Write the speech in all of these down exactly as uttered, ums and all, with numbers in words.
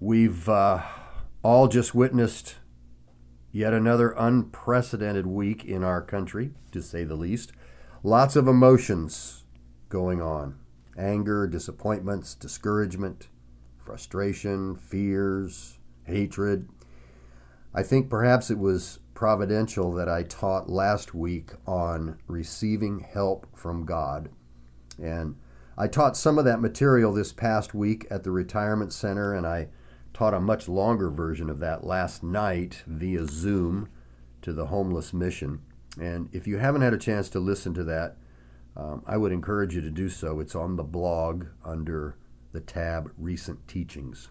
We've uh, all just witnessed yet another unprecedented week in our country, to say the least. Lots of emotions going on. Anger, disappointments, discouragement, frustration, fears, hatred. I think perhaps it was providential that I taught last week on receiving help from God. And I taught some of that material this past week at the retirement center, and I taught a much longer version of that last night via Zoom to the homeless mission. And if you haven't had a chance to listen to that, um, I would encourage you to do so. It's on the blog under the tab Recent Teachings.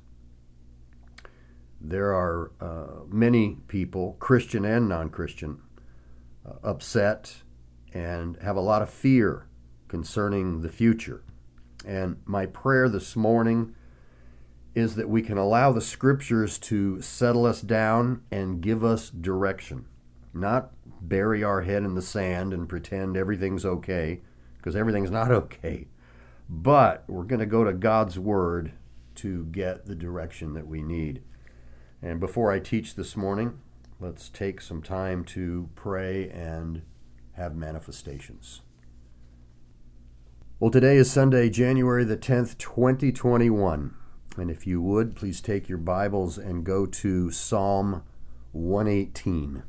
There are uh, many people, Christian and non-Christian, uh, upset and have a lot of fear concerning the future. And my prayer this morning is that we can allow the scriptures to settle us down and give us direction, not bury our head in the sand and pretend everything's okay, because everything's not okay. But we're going to go to God's Word to get the direction that we need. And before I teach this morning, let's take some time to pray and have manifestations. Well, today is Sunday, January the tenth, twenty twenty-one. And if you would, please take your Bibles and go to Psalm one eighteen.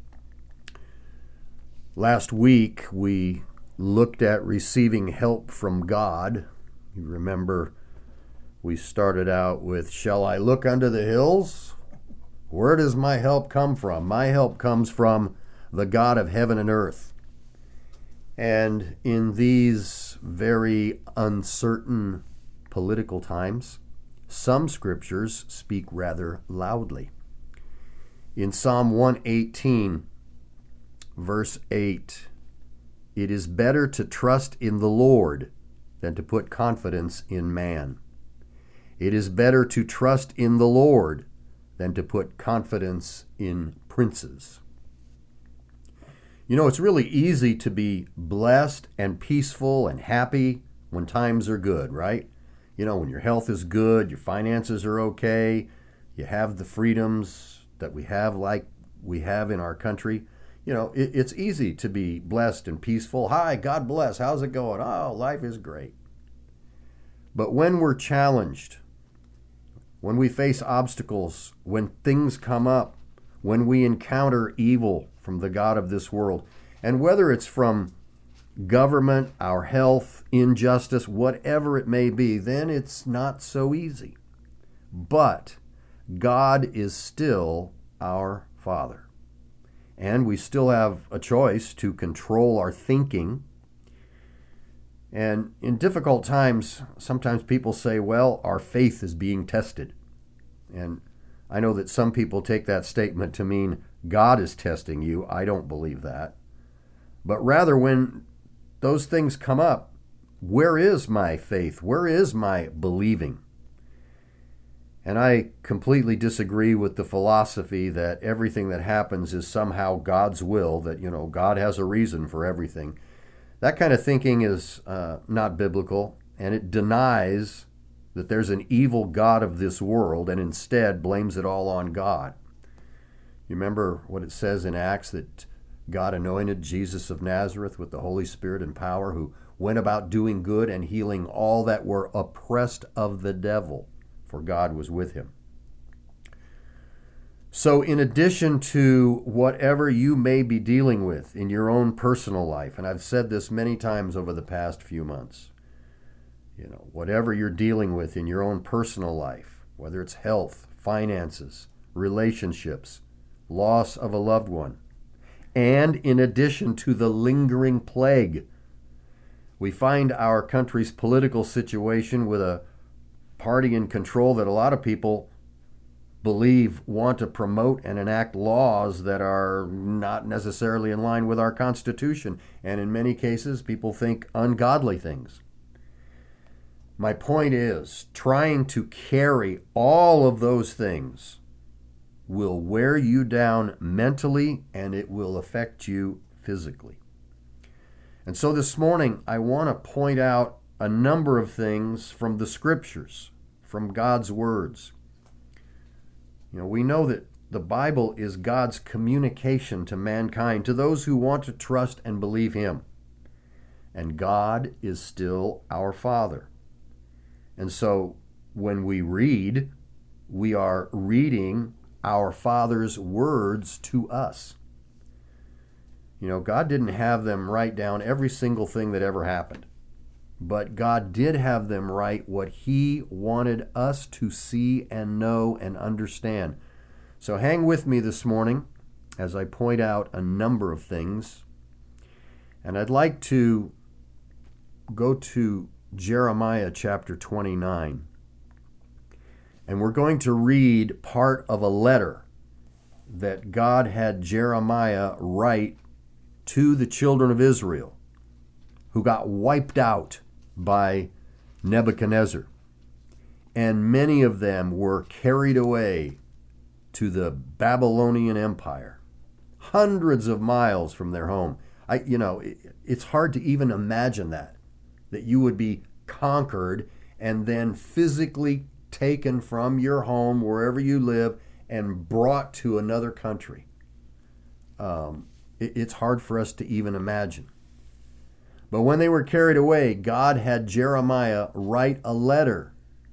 Last week, we looked at receiving help from God. You remember we started out with, "Shall I look unto the hills? Where does my help come from? My help comes from the God of heaven and earth." And in these very uncertain political times, some scriptures speak rather loudly. In Psalm one eighteen, verse eight, "It is better to trust in the Lord than to put confidence in man. It is better to trust in the Lord than to put confidence in princes." You know, it's really easy to be blessed and peaceful and happy when times are good, right? You know, when your health is good, your finances are okay, you have the freedoms that we have like we have in our country. You know, it, it's easy to be blessed and peaceful. "Hi, God bless. How's it going?" "Oh, life is great." But when we're challenged, when we face obstacles, when things come up, when we encounter evil from the god of this world, and whether it's from government, our health, injustice, whatever it may be, then it's not so easy. But God is still our Father. And we still have a choice to control our thinking. And in difficult times, sometimes people say, well, our faith is being tested. And I know that some people take that statement to mean God is testing you. I don't believe that. But rather, when those things come up, where is my faith? Where is my believing? And I completely disagree with the philosophy that everything that happens is somehow God's will, that, you know, God has a reason for everything. That kind of thinking is uh, not biblical, and it denies that there's an evil god of this world and instead blames it all on God. You remember what it says in Acts, that God anointed Jesus of Nazareth with the Holy Spirit and power, who went about doing good and healing all that were oppressed of the devil, for God was with him. So in addition to whatever you may be dealing with in your own personal life, and I've said this many times over the past few months, you know, whatever you're dealing with in your own personal life, whether it's health, finances, relationships, loss of a loved one, and in addition to the lingering plague, we find our country's political situation with a party in control that a lot of people believe want to promote and enact laws that are not necessarily in line with our Constitution, and in many cases, people think ungodly things. My point is, trying to carry all of those things will wear you down mentally, and it will affect you physically. And so this morning, I want to point out a number of things from the Scriptures, from God's words, You know, we know that the Bible is God's communication to mankind, to those who want to trust and believe Him. And God is still our Father. And so when we read, we are reading our Father's words to us. You know, God didn't have them write down every single thing that ever happened, but God did have them write what He wanted us to see and know and understand. So hang with me this morning as I point out a number of things. And I'd like to go to Jeremiah chapter twenty-nine. And we're going to read part of a letter that God had Jeremiah write to the children of Israel who got wiped out by Nebuchadnezzar. And many of them were carried away to the Babylonian Empire, hundreds of miles from their home. I, you know, it, it's hard to even imagine that, that you would be conquered and then physically taken from your home, wherever you live, and brought to another country. Um, it, it's hard for us to even imagine. But when they were carried away, God had Jeremiah write a letter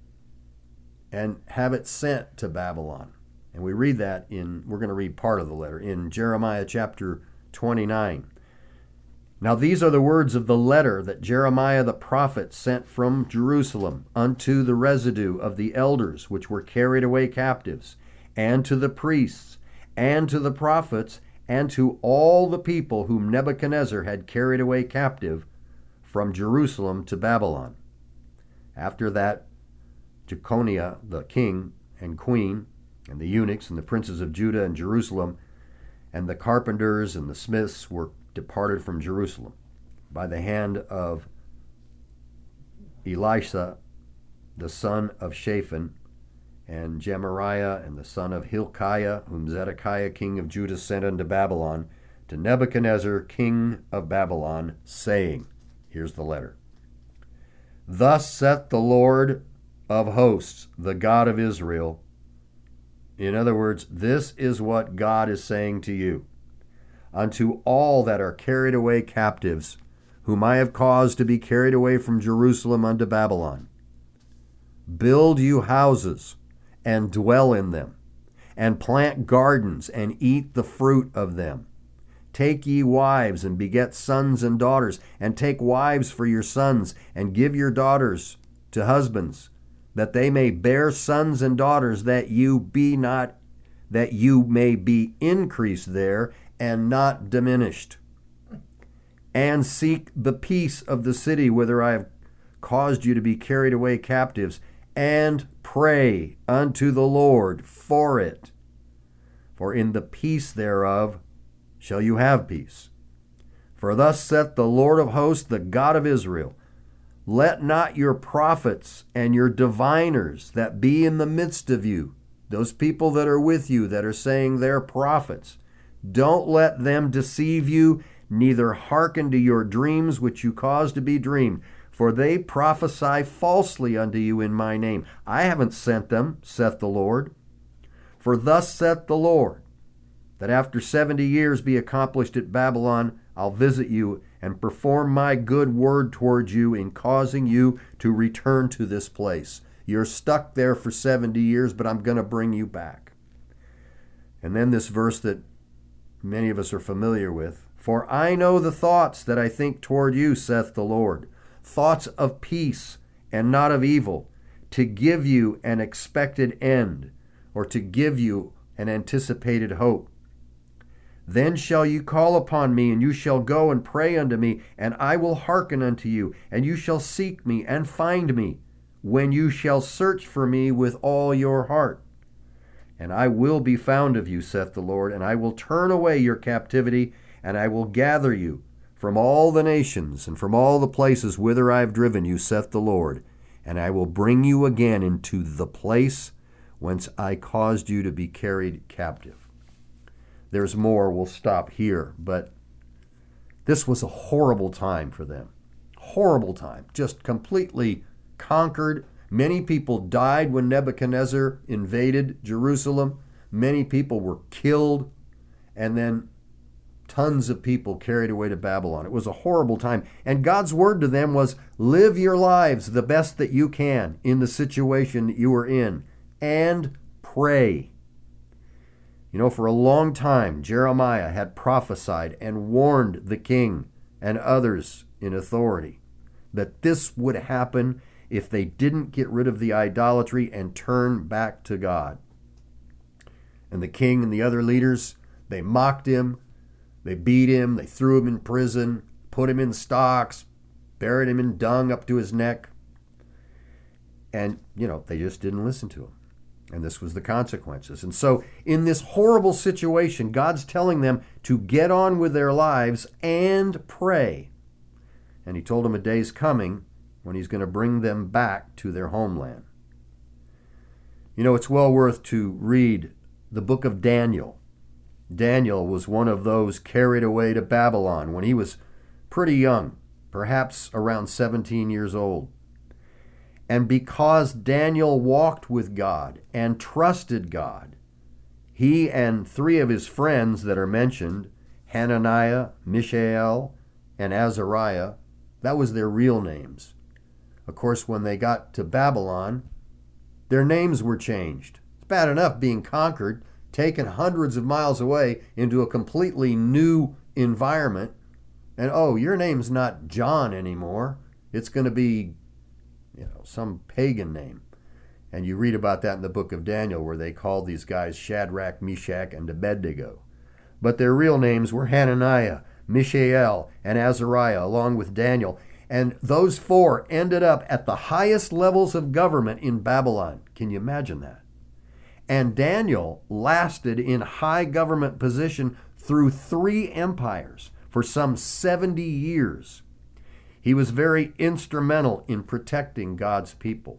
and have it sent to Babylon. And we read that in, we're going to read part of the letter in Jeremiah chapter twenty-nine. Now these are the words of the letter that Jeremiah the prophet sent from Jerusalem unto the residue of the elders which were carried away captives, and to the priests, and to the prophets, and to all the people whom Nebuchadnezzar had carried away captive from Jerusalem to Babylon. After that, Jeconiah the king and queen, and the eunuchs and the princes of Judah and Jerusalem, and the carpenters and the smiths were departed from Jerusalem by the hand of Elisha, the son of Shaphan, and Gemariah, and the son of Hilkiah, whom Zedekiah king of Judah sent unto Babylon, to Nebuchadnezzar king of Babylon, saying, here's the letter, Thus saith the Lord of hosts, the God of Israel. In other words, this is what God is saying to you. Unto all that are carried away captives, whom I have caused to be carried away from Jerusalem unto Babylon. Build you houses, and dwell in them, and plant gardens, and eat the fruit of them. Take ye wives, and beget sons and daughters, and take wives for your sons, and give your daughters to husbands, that they may bear sons and daughters, that you be not, that you may be increased there, and not diminished. And seek the peace of the city whither I have caused you to be carried away captives, and pray unto the Lord for it. For in the peace thereof shall you have peace. For thus saith the Lord of hosts, the God of Israel, Let not your prophets and your diviners that be in the midst of you, those people that are with you that are saying they're prophets, don't let them deceive you, neither hearken to your dreams which you cause to be dreamed. For they prophesy falsely unto you in my name. I haven't sent them, saith the Lord. For thus saith the Lord, that after seventy years be accomplished at Babylon, I'll visit you and perform my good word towards you in causing you to return to this place. You're stuck there for seventy years, but I'm going to bring you back. And then this verse that many of us are familiar with. For I know the thoughts that I think toward you, saith the Lord, thoughts of peace and not of evil, to give you an expected end, or to give you an anticipated hope. Then shall you call upon me, and you shall go and pray unto me, and I will hearken unto you, and you shall seek me and find me, when you shall search for me with all your heart. And I will be found of you, saith the Lord, and I will turn away your captivity, and I will gather you from all the nations and from all the places whither I have driven you, saith the Lord, and I will bring you again into the place whence I caused you to be carried captive. There's more, we'll stop here, but this was a horrible time for them. Horrible time, just completely conquered. Many people died when Nebuchadnezzar invaded Jerusalem. Many people were killed, and then tons of people carried away to Babylon. It was a horrible time. And God's word to them was, live your lives the best that you can in the situation that you are in, and pray. You know, for a long time, Jeremiah had prophesied and warned the king and others in authority that this would happen if they didn't get rid of the idolatry and turn back to God. And the king and the other leaders, they mocked him, they beat him, they threw him in prison, put him in stocks, buried him in dung up to his neck. And, you know, they just didn't listen to him. And this was the consequences. And so in this horrible situation, God's telling them to get on with their lives and pray. And he told them a day's coming when he's going to bring them back to their homeland. You know, it's well worth to read the book of Daniel. Daniel was one of those carried away to Babylon when he was pretty young, perhaps around seventeen years old. And because Daniel walked with God and trusted God, he and three of his friends that are mentioned, Hananiah, Mishael, and Azariah, that was their real names. Of course, when they got to Babylon, their names were changed. It's bad enough being conquered, taken hundreds of miles away into a completely new environment. And, oh, your name's not John anymore. It's going to be, you know, some pagan name. And you read about that in the book of Daniel, where they called these guys Shadrach, Meshach, and Abednego. But their real names were Hananiah, Mishael, and Azariah, along with Daniel. And those four ended up at the highest levels of government in Babylon. Can you imagine that? And Daniel lasted in high government position through three empires for some seventy years. He was very instrumental in protecting God's people.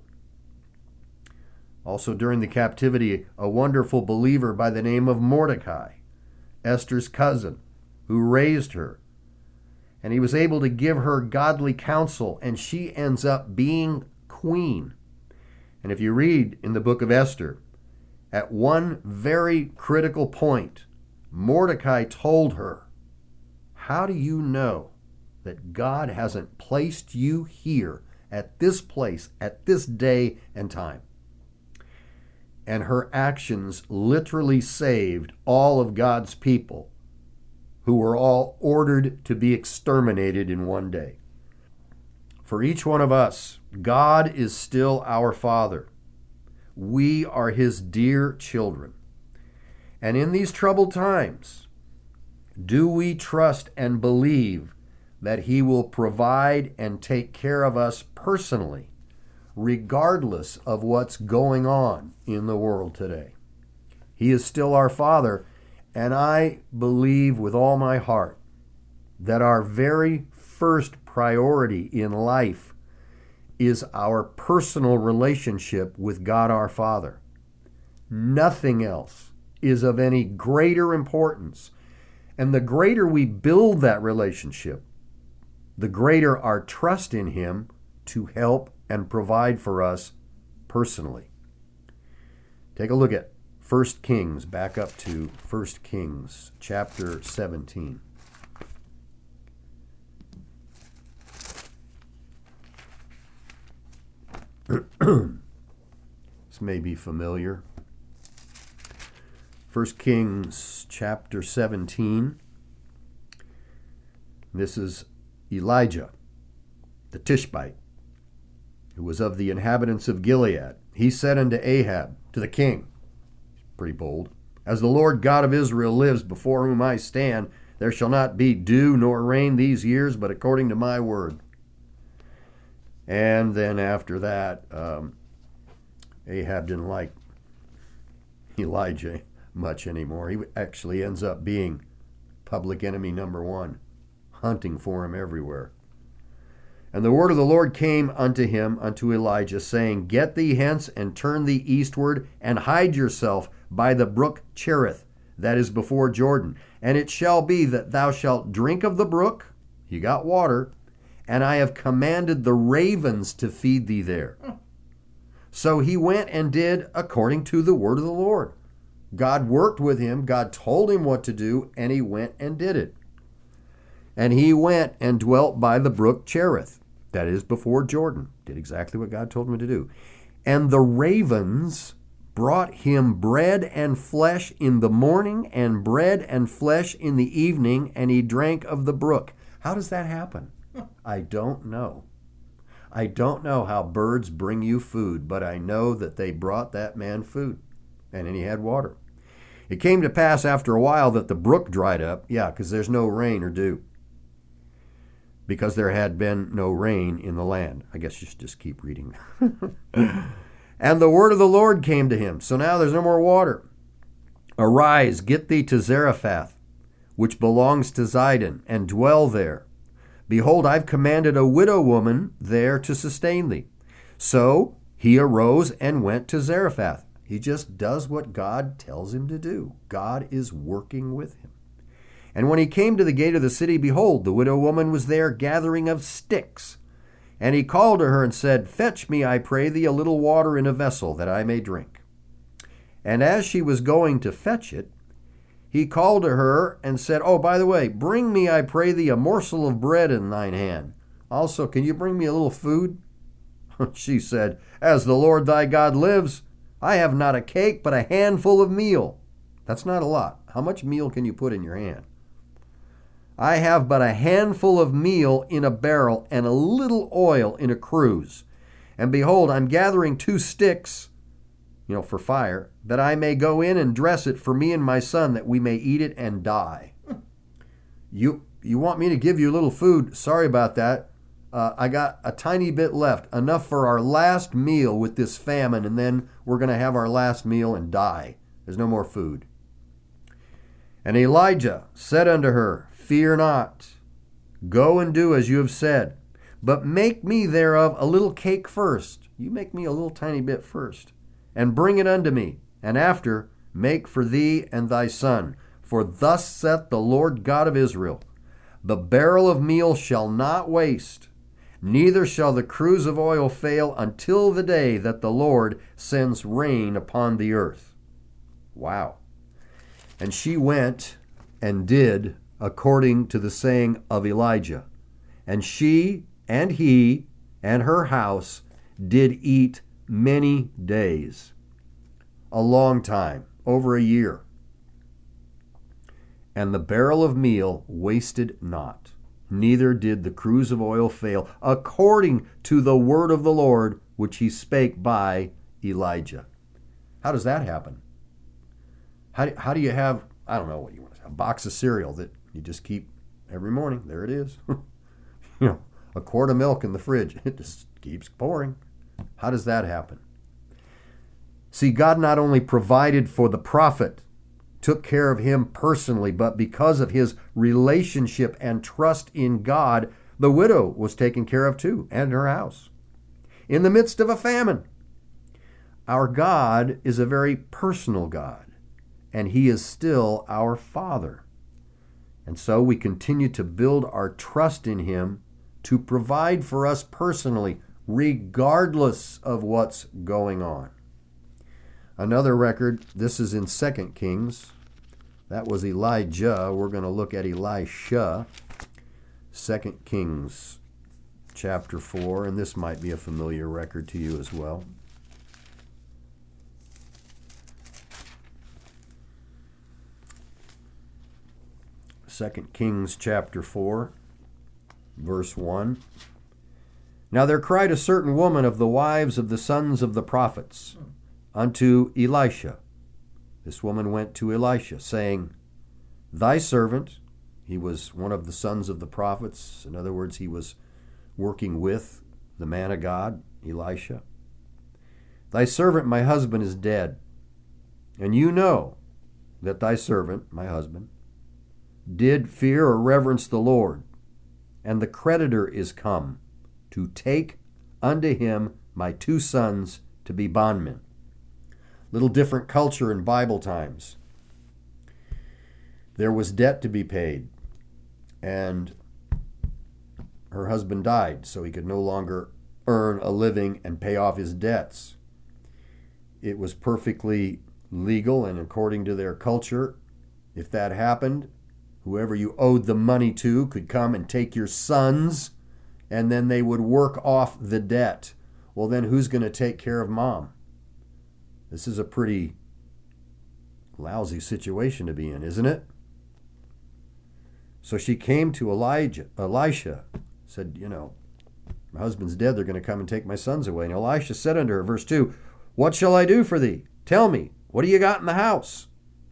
Also during the captivity, a wonderful believer by the name of Mordecai, Esther's cousin, who raised her. And he was able to give her godly counsel, and she ends up being queen. And if you read in the book of Esther, at one very critical point, Mordecai told her, how do you know that God hasn't placed you here at this place, at this day and time? And her actions literally saved all of God's people, who were all ordered to be exterminated in one day. For each one of us, God is still our Father. We are his dear children. And in these troubled times, do we trust and believe that he will provide and take care of us personally, regardless of what's going on in the world today? He is still our Father, and I believe with all my heart that our very first priority in life is our personal relationship with God our Father. Nothing else is of any greater importance. And the greater we build that relationship, the greater our trust in him to help and provide for us personally. Take a look at First Kings, back up to First Kings, chapter seventeen. This may be familiar. First Kings, chapter seventeen. This is Elijah, the Tishbite, who was of the inhabitants of Gilead. He said unto Ahab, to the king, pretty bold, as the Lord God of Israel lives, before whom I stand, there shall not be dew nor rain these years, but according to my word. And then after that, um, Ahab didn't like Elijah much anymore. He actually ends up being public enemy number one, hunting for him everywhere. And the word of the Lord came unto him, unto Elijah, saying, Get thee hence, and turn thee eastward, and hide yourself by the brook Cherith, that is before Jordan. And it shall be that thou shalt drink of the brook, you got water, and I have commanded the ravens to feed thee there. So he went and did according to the word of the Lord. God worked with him. God told him what to do, and he went and did it. And he went and dwelt by the brook Cherith, that is before Jordan, did exactly what God told him to do. And the ravens brought him bread and flesh in the morning and bread and flesh in the evening, and he drank of the brook. How does that happen? I don't know. I don't know how birds bring you food, but I know that they brought that man food, and then he had water. It came to pass after a while that the brook dried up, yeah, because there's no rain or dew, because there had been no rain in the land. I guess you should just keep reading. And the word of the Lord came to him. So now there's no more water. Arise, get thee to Zarephath, which belongs to Zidon, and dwell there. Behold, I've commanded a widow woman there to sustain thee. So he arose and went to Zarephath. He just does what God tells him to do. God is working with him. And when he came to the gate of the city, behold, the widow woman was there gathering of sticks. And he called to her and said, Fetch me, I pray thee, a little water in a vessel, that I may drink. And as she was going to fetch it, he called to her and said, Oh, by the way, bring me, I pray thee, a morsel of bread in thine hand. Also, can you bring me a little food? She said, As the Lord thy God lives, I have not a cake, but a handful of meal. That's not a lot. How much meal can you put in your hand? I have but a handful of meal in a barrel and a little oil in a cruse. And behold, I'm gathering two sticks, you know, for fire, that I may go in and dress it for me and my son, that we may eat it and die. You you want me to give you a little food? Sorry about that. Uh, I got a tiny bit left, enough for our last meal with this famine, and then we're going to have our last meal and die. There's no more food. And Elijah said unto her, Fear not, go and do as you have said, but make me thereof a little cake first. You make me a little tiny bit first, and bring it unto me, and after make for thee and thy son. For thus saith the Lord God of Israel, The barrel of meal shall not waste, neither shall the cruse of oil fail, until the day that the Lord sends rain upon the earth. Wow. And she went and did according to the saying of Elijah. And she and he and her house did eat many days, a long time, over a year. And the barrel of meal wasted not, neither did the cruse of oil fail, according to the word of the Lord, which he spake by Elijah. How does that happen? How do, how do you have, I don't know what you want to say, a box of cereal that you just keep every morning? There it is. You know, a quart of milk in the fridge. It just keeps pouring. How does that happen? See, God not only provided for the prophet, took care of him personally, but because of his relationship and trust in God, the widow was taken care of too, and her house, in the midst of a famine. Our God is a very personal God, and he is still our Father. And so we continue to build our trust in him to provide for us personally, regardless of what's going on. Another record, this is in Second Kings. That was Elijah. We're going to look at Elisha. Second Kings chapter four, and this might be a familiar record to you as well. Second Kings chapter four, verse one. Now there cried a certain woman of the wives of the sons of the prophets unto Elisha. This woman went to Elisha, saying, Thy servant, he was one of the sons of the prophets. In other words, he was working with the man of God, Elisha. Thy servant, my husband, is dead, and you know that thy servant, my husband, did fear or reverence the Lord, and the creditor is come to take unto him my two sons to be bondmen. Little different culture in Bible times. There was debt to be paid, and her husband died, so he could no longer earn a living and pay off his debts. It was perfectly legal and according to their culture. If that happened, whoever you owed the money to could come and take your sons, and then they would work off the debt. Well, then who's going to take care of mom? This is a pretty lousy situation to be in, isn't it? So she came to Elijah, Elisha, said, you know, my husband's dead, they're going to come and take my sons away. And Elisha said unto her, verse two, what shall I do for thee? Tell me, what do you got in the house?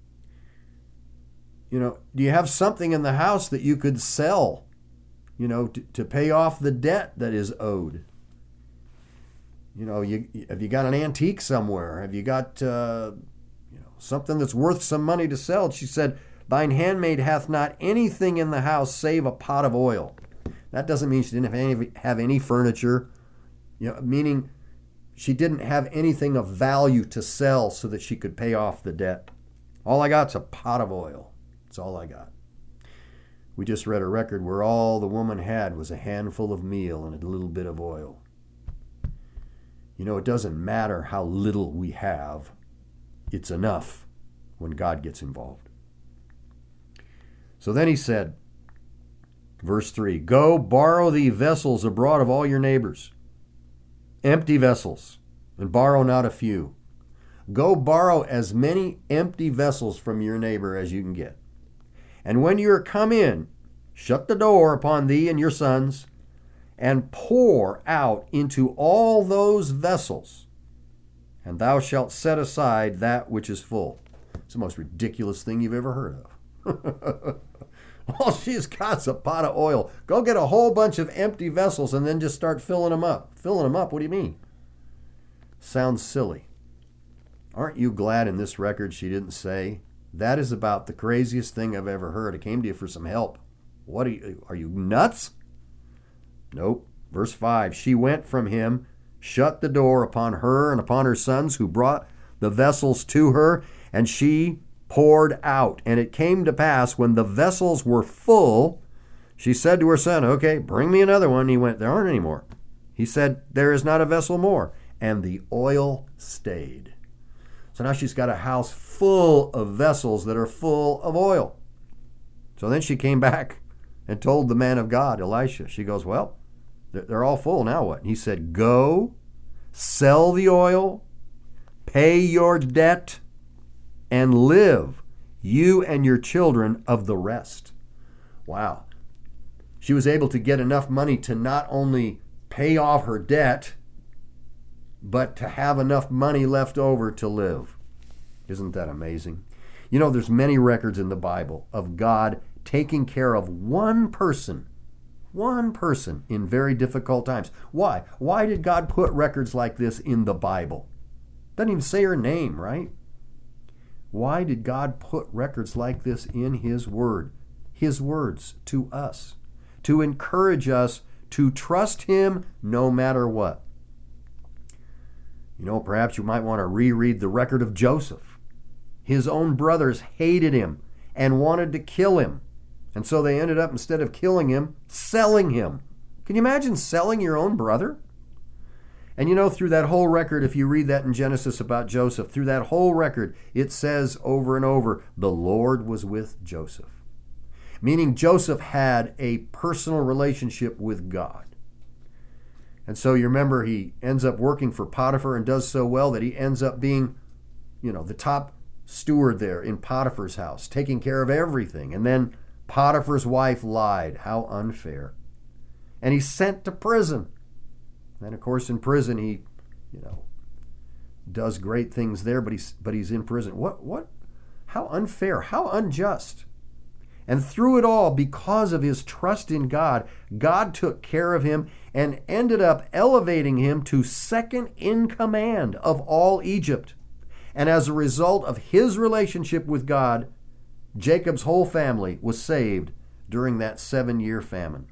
You know, do you have something in the house that you could sell, you know, to, to pay off the debt that is owed? You know, you have you got an antique somewhere? Have you got, uh, you know, something that's worth some money to sell? She said, thine handmaid hath not anything in the house save a pot of oil. That doesn't mean she didn't have any, have any furniture, you know, meaning she didn't have anything of value to sell so that she could pay off the debt. All I got's a pot of oil. That's all I got. We just read a record where all the woman had was a handful of meal and a little bit of oil. You know, it doesn't matter how little we have. It's enough when God gets involved. So then he said, verse three, go borrow thee vessels abroad of all your neighbors, empty vessels, and borrow not a few. Go borrow as many empty vessels from your neighbor as you can get. And when you are come in, shut the door upon thee and your sons, and pour out into all those vessels, and thou shalt set aside that which is full. It's the most ridiculous thing you've ever heard of. All she's got's a pot of oil. Go get a whole bunch of empty vessels and then just start filling them up. Filling them up, what do you mean? Sounds silly. Aren't you glad in this record she didn't say, that is about the craziest thing I've ever heard. I came to you for some help. What are you, are you nuts? Nope. Verse five, she went from him, shut the door upon her and upon her sons who brought the vessels to her, and she poured out. And it came to pass when the vessels were full, she said to her son, okay, bring me another one. He went, there aren't any more. He said, there is not a vessel more. And the oil stayed. So now she's got a house full of vessels that are full of oil. So then she came back and told the man of God, Elisha, she goes, well, they're all full. Now what? He said, go, sell the oil, pay your debt, and live, you and your children, of the rest. Wow. She was able to get enough money to not only pay off her debt, but to have enough money left over to live. Isn't that amazing? You know, there's many records in the Bible of God taking care of one person, one person in very difficult times. Why? Why did God put records like this in the Bible? Doesn't even say her name, right? Why did God put records like this in His Word? His words to us, to encourage us to trust Him no matter what. You know, perhaps you might want to reread the record of Joseph. His own brothers hated him and wanted to kill him. And so they ended up, instead of killing him, selling him. Can you imagine selling your own brother? And you know, through that whole record, if you read that in Genesis about Joseph, through that whole record, it says over and over, the Lord was with Joseph. Meaning Joseph had a personal relationship with God. And so you remember he ends up working for Potiphar and does so well that he ends up being, you know, the top steward there in Potiphar's house, taking care of everything. And then Potiphar's wife lied. How unfair. And he's sent to prison. And of course, in prison, he, you know, does great things there, but he's but he's in prison. What what? How unfair? How unjust? And through it all, because of his trust in God, God took care of him and ended up elevating him to second in command of all Egypt. And as a result of his relationship with God, Jacob's whole family was saved during that seven-year famine.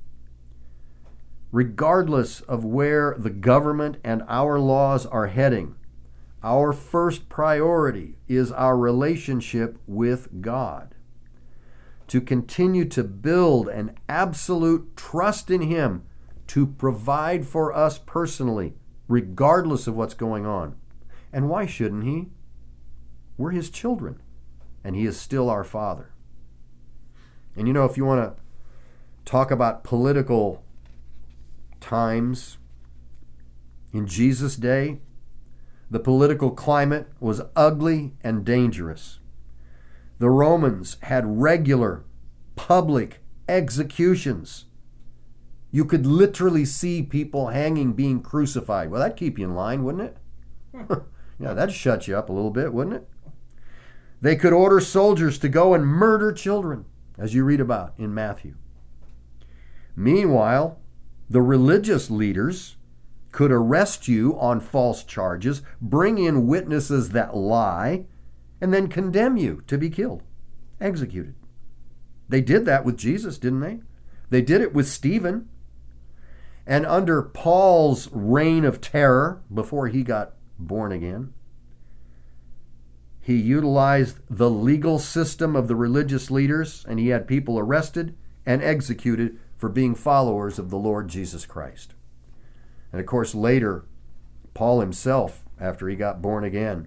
Regardless of where the government and our laws are heading, our first priority is our relationship with God. To continue to build an absolute trust in Him to provide for us personally, regardless of what's going on. And why shouldn't He? We're his children, and he is still our Father. And you know, if you want to talk about political times, in Jesus' day, the political climate was ugly and dangerous. The Romans had regular public executions. You could literally see people hanging, being crucified. Well, that'd keep you in line, wouldn't it? Yeah, that'd shut you up a little bit, wouldn't it? They could order soldiers to go and murder children, as you read about in Matthew. Meanwhile, the religious leaders could arrest you on false charges, bring in witnesses that lie, and then condemn you to be killed, executed. They did that with Jesus, didn't they? They did it with Stephen. And under Paul's reign of terror, before he got born again, he utilized the legal system of the religious leaders, and he had people arrested and executed for being followers of the Lord Jesus Christ. And of course, later, Paul himself, after he got born again,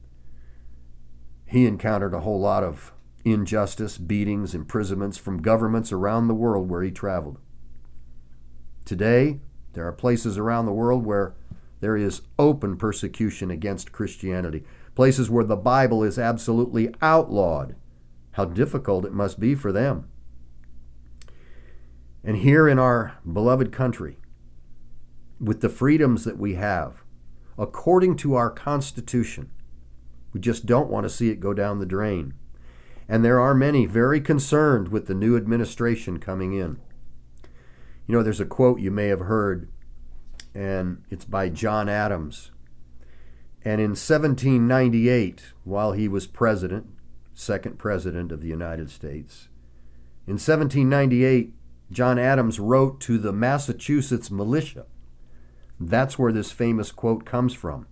he encountered a whole lot of injustice, beatings, imprisonments from governments around the world where he traveled. Today, there are places around the world where there is open persecution against Christianity, places where the Bible is absolutely outlawed. How difficult it must be for them. And here in our beloved country, with the freedoms that we have, according to our Constitution, we just don't want to see it go down the drain. And there are many very concerned with the new administration coming in. You know, there's a quote you may have heard, and it's by John Adams. And in seventeen ninety-eight, while he was president, second president of the United States, in seventeen ninety-eight, John Adams wrote to the Massachusetts militia. That's where this famous quote comes from.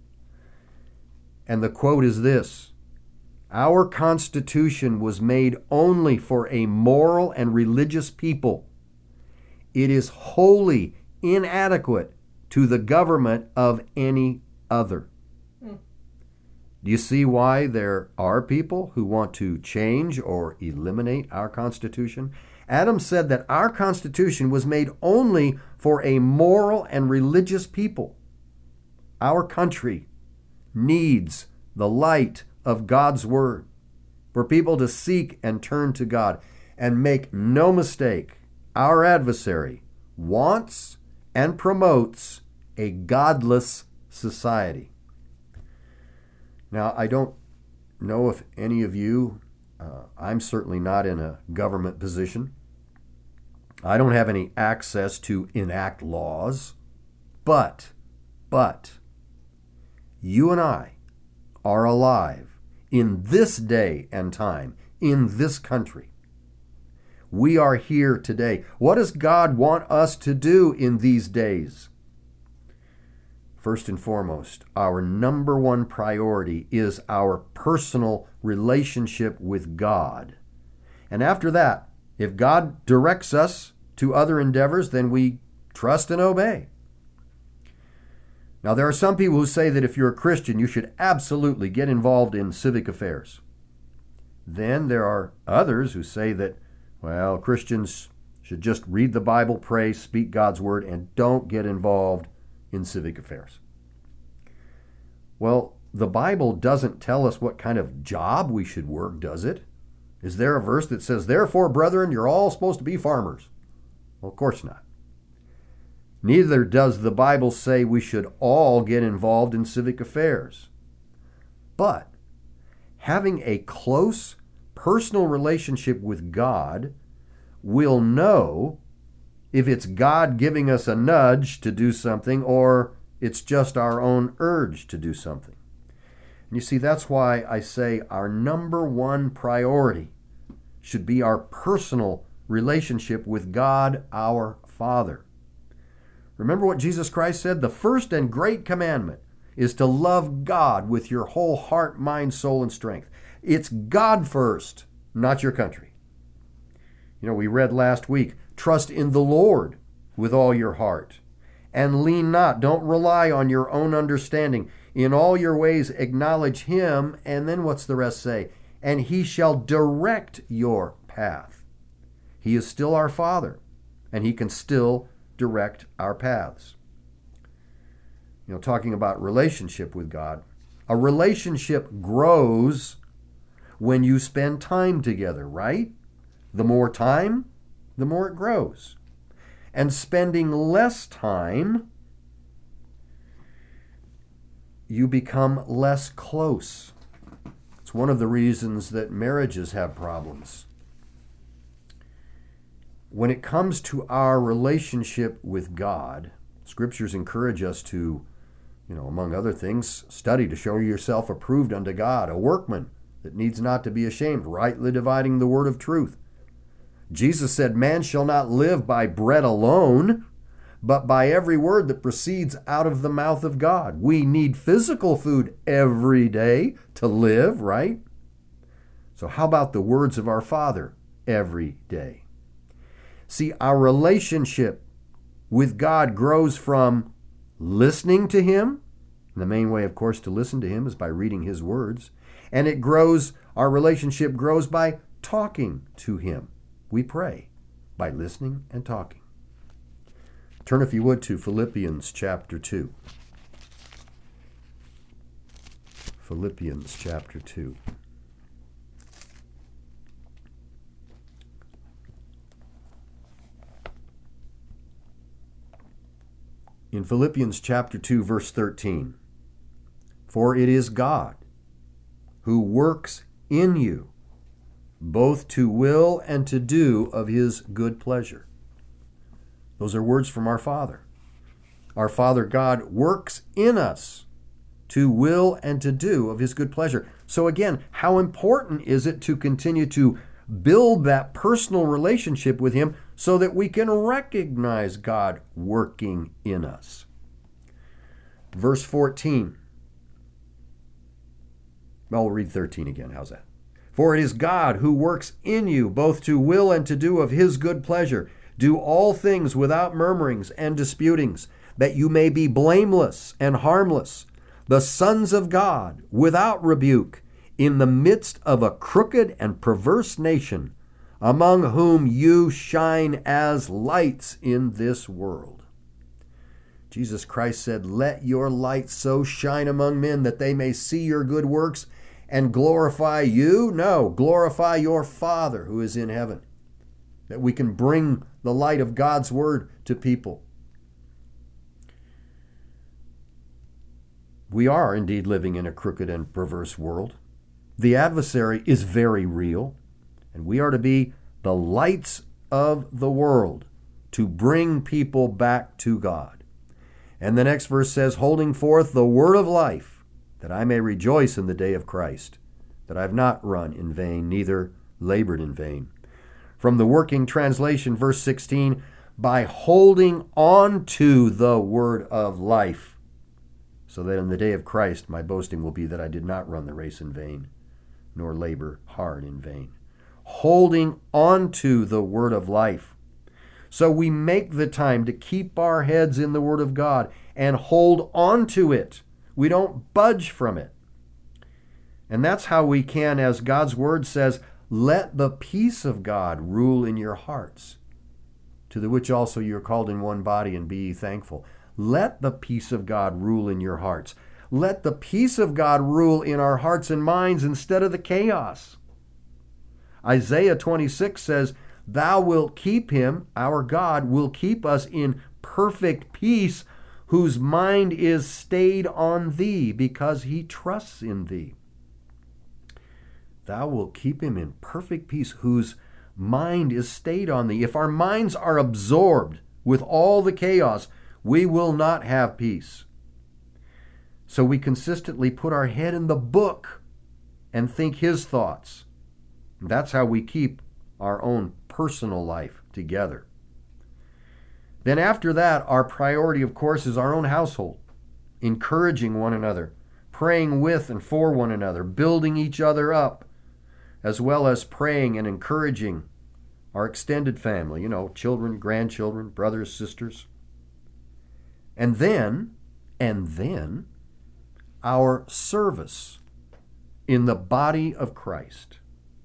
And the quote is this: "Our Constitution was made only for a moral and religious people. It is wholly inadequate to the government of any other." Mm. Do you see why there are people who want to change or eliminate our Constitution? Adams said that our Constitution was made only for a moral and religious people. Our country needs the light of God's Word for people to seek and turn to God. And make no mistake, our adversary wants and promotes a godless society. Now, I don't know if any of you, uh, I'm certainly not in a government position. I don't have any access to enact laws. But, but, you and I are alive in this day and time, in this country. We are here today. What does God want us to do in these days? First and foremost, our number one priority is our personal relationship with God. And after that, if God directs us to other endeavors, then we trust and obey. Now, there are some people who say that if you're a Christian, you should absolutely get involved in civic affairs. Then there are others who say that, well, Christians should just read the Bible, pray, speak God's word, and don't get involved in civic affairs. Well, the Bible doesn't tell us what kind of job we should work, does it? Is there a verse that says, "Therefore, brethren, you're all supposed to be farmers"? Well, of course not. Neither does the Bible say we should all get involved in civic affairs. But having a close personal relationship with God, we'll know if it's God giving us a nudge to do something or it's just our own urge to do something. And you see, that's why I say our number one priority should be our personal relationship with God, our Father. Remember what Jesus Christ said? The first and great commandment is to love God with your whole heart, mind, soul, and strength. It's God first, not your country. You know, we read last week, trust in the Lord with all your heart and lean not. Don't rely on your own understanding. In all your ways acknowledge him, and then what's the rest say? And he shall direct your path. He is still our Father, and he can still direct our paths. You know, talking about relationship with God, a relationship grows when you spend time together, right? The more time, the more it grows. And spending less time, you become less close. It's one of the reasons that marriages have problems. When it comes to our relationship with God, scriptures encourage us to, you know, among other things, study to show yourself approved unto God, a workman that needs not to be ashamed, rightly dividing the word of truth. Jesus said, man shall not live by bread alone, but by every word that proceeds out of the mouth of God. We need physical food every day to live, right? So how about the words of our Father every day? See, our relationship with God grows from listening to him. And the main way, of course, to listen to him is by reading his words. And it grows, our relationship grows by talking to him. We pray by listening and talking. Turn, if you would, to Philippians chapter two. Philippians chapter two. In Philippians chapter two, verse thirteen, for it is God who works in you, both to will and to do of his good pleasure. Those are words from our Father. Our Father God works in us to will and to do of his good pleasure. So again, how important is it to continue to build that personal relationship with him so that we can recognize God working in us? Verse fourteen. Well, we'll read thirteen again. How's that? For it is God who works in you both to will and to do of his good pleasure. Do all things without murmurings and disputings, that you may be blameless and harmless, the sons of God, without rebuke, in the midst of a crooked and perverse nation, among whom you shine as lights in this world. Jesus Christ said, let your light so shine among men that they may see your good works and glorify you. No, glorify your Father who is in heaven. That we can bring the light of God's word to people. We are indeed living in a crooked and perverse world. The adversary is very real, and we are to be the lights of the world to bring people back to God. And the next verse says, holding forth the word of life, that I may rejoice in the day of Christ, that I have not run in vain, neither labored in vain. From the Working Translation, verse sixteen, by holding on to the word of life, so that in the day of Christ my boasting will be that I did not run the race in vain, nor labor hard in vain. Holding on to the word of life. So we make the time to keep our heads in the word of God and hold on to it. We don't budge from it. And that's how we can, as God's word says, let the peace of God rule in your hearts, to the which also you are called in one body, and be ye thankful. Let the peace of God rule in your hearts. Let the peace of God rule in our hearts and minds instead of the chaos. Isaiah twenty-six says, thou wilt keep him, our God, will keep us in perfect peace, whose mind is stayed on thee, because he trusts in thee. Thou wilt keep him in perfect peace, whose mind is stayed on thee. If our minds are absorbed with all the chaos, we will not have peace. So we consistently put our head in the book and think his thoughts. That's how we keep our own personal life together. Then after that, our priority, of course, is our own household, encouraging one another, praying with and for one another, building each other up, as well as praying and encouraging our extended family, you know, children, grandchildren, brothers, sisters. And then, and then, our service in the body of Christ.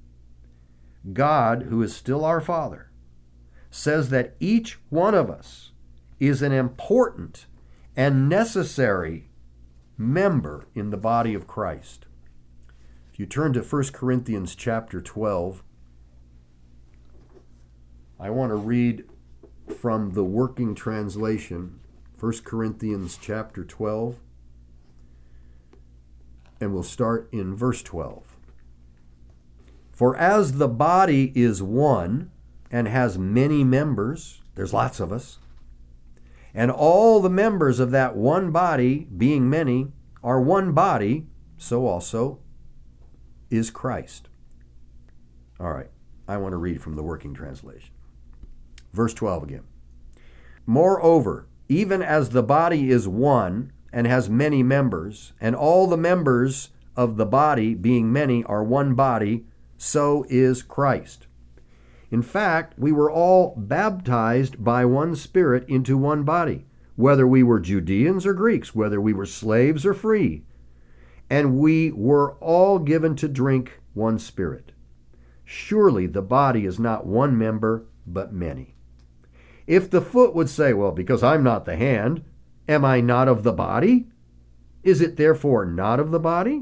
God, who is still our Father, says that each one of us is an important and necessary member in the body of Christ. If you turn to First Corinthians chapter twelve, I want to read from the Working Translation, First Corinthians chapter twelve, and we'll start in verse twelve. For as the body is one and has many members, there's lots of us, and all the members of that one body, being many, are one body, so also is Christ. All right, I want to read from the Working Translation. Verse twelve again. Moreover, even as the body is one and has many members, and all the members of the body, being many, are one body, so is Christ. In fact, we were all baptized by one Spirit into one body, whether we were Judeans or Greeks, whether we were slaves or free, and we were all given to drink one Spirit. Surely the body is not one member, but many. If the foot would say, well, because I'm not the hand, am I not of the body? Is it therefore not of the body?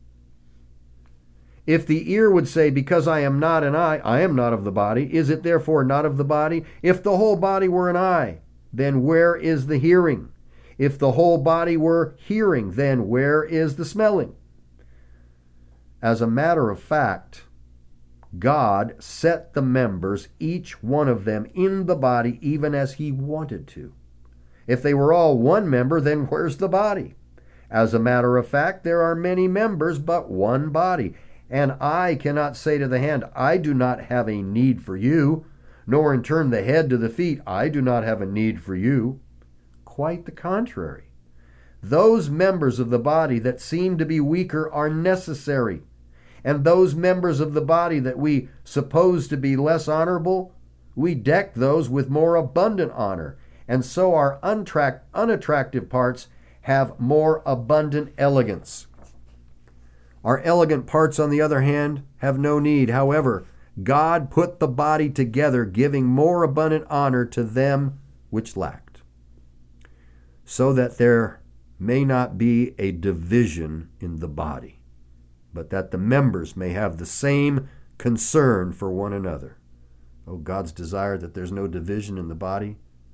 If the ear would say, because I am not an eye, I am not of the body, is it therefore not of the body? If the whole body were an eye, then where is the hearing? If the whole body were hearing, then where is the smelling? As a matter of fact, God set the members, each one of them, in the body even as he wanted to. If they were all one member, then where's the body? As a matter of fact, there are many members, but one body. And I cannot say to the hand, I do not have a need for you, nor in turn the head to the feet, I do not have a need for you. Quite the contrary. Those members of the body that seem to be weaker are necessary, and those members of the body that we suppose to be less honorable, we deck those with more abundant honor, and so our untract, unattractive parts have more abundant elegance. Our elegant parts, on the other hand, have no need. However, God put the body together, giving more abundant honor to them which lacked, so that there may not be a division in the body, but that the members may have the same concern for one another. Oh, God's desire that there's no division in the body.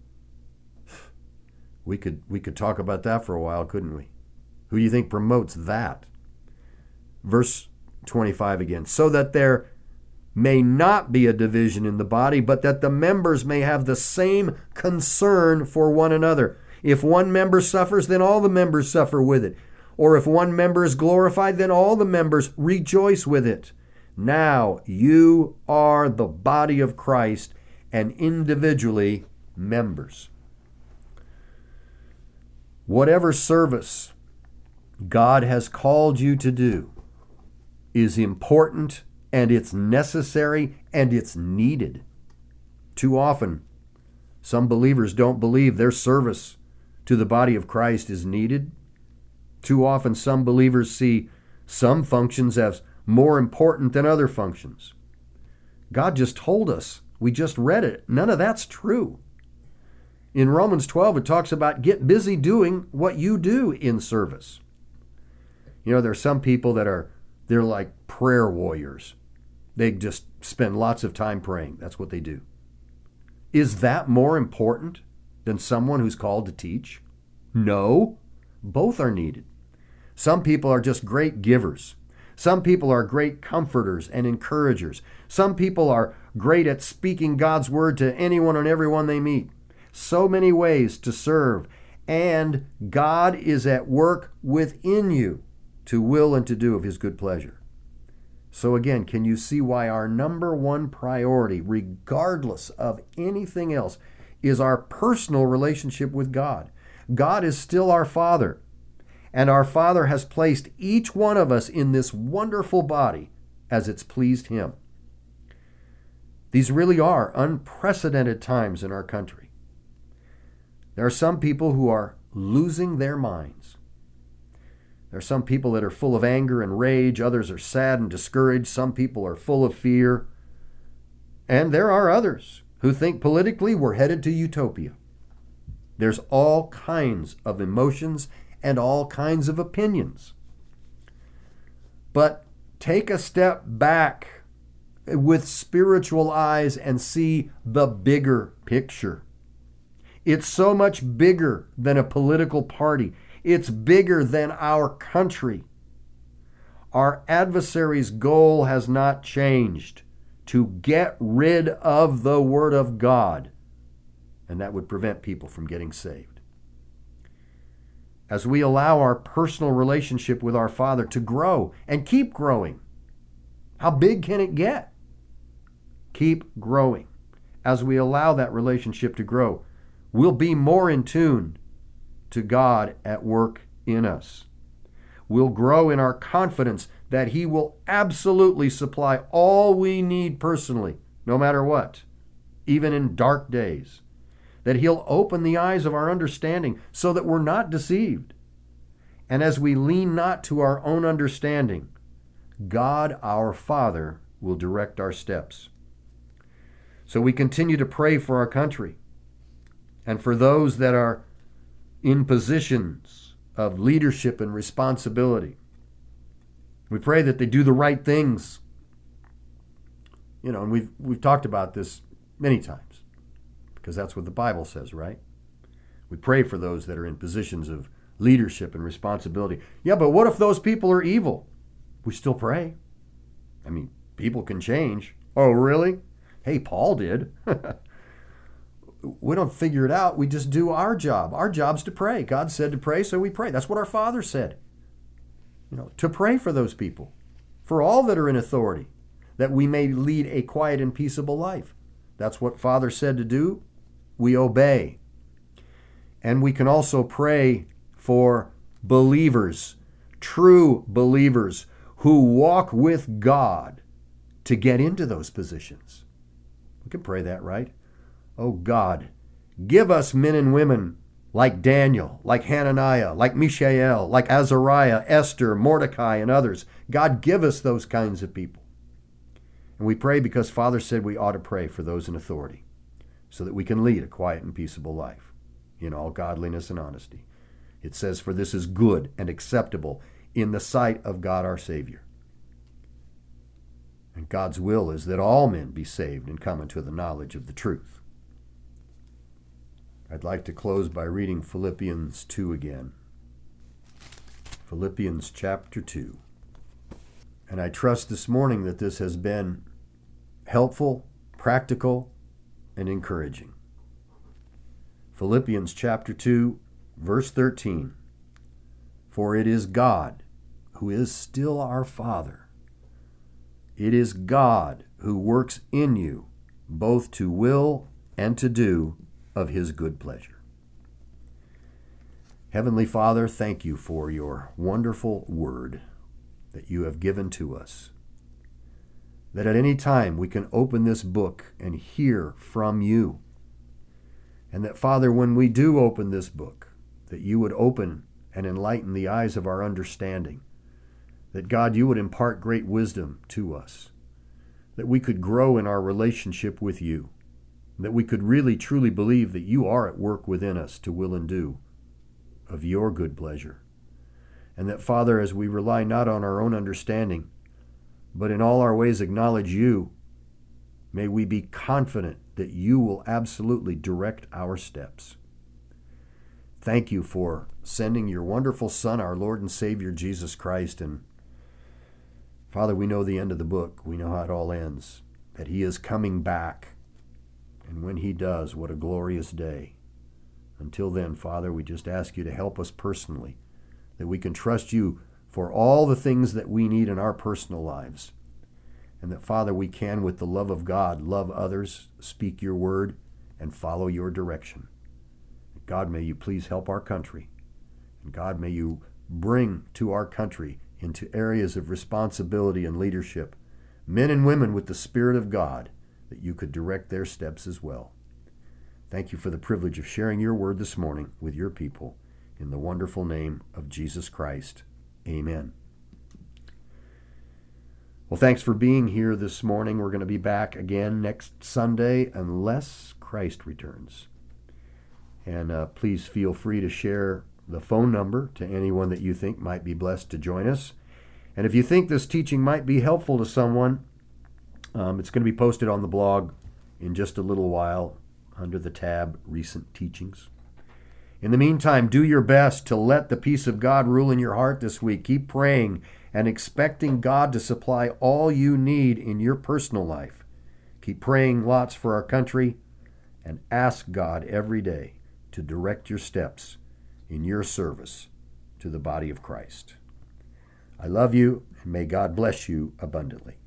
We could we could talk about that for a while, couldn't we? Who do you think promotes that? Verse twenty-five again. So that there may not be a division in the body, but that the members may have the same concern for one another. If one member suffers, then all the members suffer with it. Or if one member is glorified, then all the members rejoice with it. Now you are the body of Christ, and individually members. Whatever service God has called you to do is important, and it's necessary, and it's needed. Too often, some believers don't believe their service to the body of Christ is needed. Too often, some believers see some functions as more important than other functions. God just told us. We just read it. None of that's true. In Romans twelve, it talks about get busy doing what you do in service. You know, there are some people that are, they're like prayer warriors. They just spend lots of time praying. That's what they do. Is that more important than someone who's called to teach? No. Both are needed. Some people are just great givers. Some people are great comforters and encouragers. Some people are great at speaking God's word to anyone and everyone they meet. So many ways to serve, and God is at work within you to will and to do of his good pleasure. So again, can you see why our number one priority, regardless of anything else, is our personal relationship with God? God is still our Father, and our Father has placed each one of us in this wonderful body as it's pleased him. These really are unprecedented times in our country. There are some people who are losing their minds. There are some people that are full of anger and rage. Others are sad and discouraged. Some people are full of fear. And there are others who think politically we're headed to utopia. There's all kinds of emotions and all kinds of opinions. But take a step back with spiritual eyes and see the bigger picture. It's so much bigger than a political party. It's bigger than our country. Our adversary's goal has not changed: to get rid of the Word of God, and that would prevent people from getting saved. As we allow our personal relationship with our Father to grow and keep growing, how big can it get? Keep growing. As we allow that relationship to grow, we'll be more in tune to God at work in us. We'll grow in our confidence that He will absolutely supply all we need personally, no matter what, even in dark days. That He'll open the eyes of our understanding so that we're not deceived. And as we lean not to our own understanding, God our Father will direct our steps. So we continue to pray for our country and for those that are in positions of leadership and responsibility. We pray that they do the right things. You know, and we've we've talked about this many times, because that's what the Bible says, right? We pray for those that are in positions of leadership and responsibility. Yeah, but what if those people are evil? We still pray. I mean, people can change. Oh, really? Hey, Paul did. We don't figure it out. We just do our job. Our job's to pray. God said to pray, so we pray. That's what our Father said. You know, to pray for those people, for all that are in authority, that we may lead a quiet and peaceable life. That's what Father said to do. We obey. And we can also pray for believers, true believers who walk with God to get into those positions. We can pray that, right? Oh God, give us men and women like Daniel, like Hananiah, like Mishael, like Azariah, Esther, Mordecai, and others. God, give us those kinds of people. And we pray because Father said we ought to pray for those in authority so that we can lead a quiet and peaceable life in all godliness and honesty. It says, for this is good and acceptable in the sight of God our Savior. And God's will is that all men be saved and come into the knowledge of the truth. I'd like to close by reading Philippians two again. Philippians chapter two. And I trust this morning that this has been helpful, practical, and encouraging. Philippians chapter two, verse thirteen. For it is God who is still our Father. It is God who works in you both to will and to do of His good pleasure. Heavenly Father, thank you for your wonderful word that you have given to us. That at any time we can open this book and hear from you. And that, Father, when we do open this book, that you would open and enlighten the eyes of our understanding. That, God, you would impart great wisdom to us. That we could grow in our relationship with you. That we could really truly believe that you are at work within us to will and do of your good pleasure. And that, Father, as we rely not on our own understanding, but in all our ways acknowledge you, may we be confident that you will absolutely direct our steps. Thank you for sending your wonderful Son, our Lord and Savior, Jesus Christ. And Father, we know the end of the book. We know how it all ends, that he is coming back. And when he does, what a glorious day. Until then, Father, we just ask you to help us personally, that we can trust you for all the things that we need in our personal lives. And that, Father, we can, with the love of God, love others, speak your word, and follow your direction. God, may you please help our country. And God, may you bring to our country into areas of responsibility and leadership men and women with the Spirit of God, that you could direct their steps as well. Thank you for the privilege of sharing your word this morning with your people. In the wonderful name of Jesus Christ. Amen. Well, thanks for being here this morning. We're going to be back again next Sunday unless Christ returns. And uh, please feel free to share the phone number to anyone that you think might be blessed to join us. And if you think this teaching might be helpful to someone, um, it's going to be posted on the blog in just a little while under the tab Recent Teachings. In the meantime, do your best to let the peace of God rule in your heart this week. Keep praying and expecting God to supply all you need in your personal life. Keep praying lots for our country and ask God every day to direct your steps in your service to the body of Christ. I love you, and may God bless you abundantly.